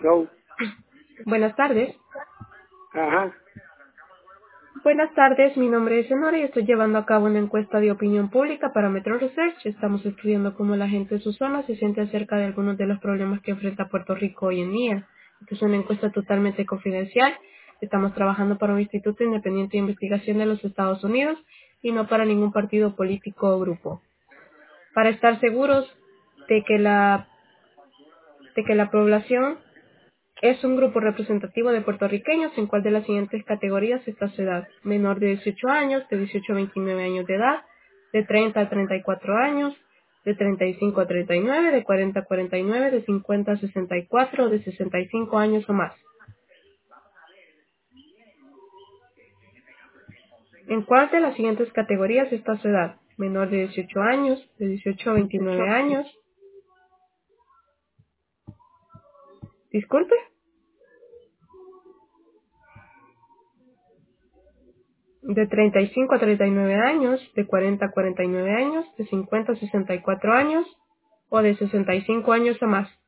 No. Buenas tardes. Ajá. Buenas tardes, mi nombre es Enora y estoy llevando a cabo una encuesta de opinión pública para Metro Research. Estamos estudiando cómo la gente de su zona se siente acerca de algunos de los problemas que enfrenta Puerto Rico hoy en día. Esta es una encuesta totalmente confidencial. Estamos trabajando para un instituto independiente de investigación de los Estados Unidos y no para ningún partido político o grupo. Para estar seguros de que la población es un grupo representativo de puertorriqueños en cuál de las siguientes categorías está su edad: menor de 18 años, de 18 a 29 años de edad, de 30 a 34 años, de 35 a 39, de 40 a 49, de 50 a 64 o de 65 años o más. ¿En cuál de las siguientes categorías está su edad? Menor de 18 años, de 18 a 29 años. Disculpe. De 35 a 39 años, de 40 a 49 años, de 50 a 64 años o de 65 años o más.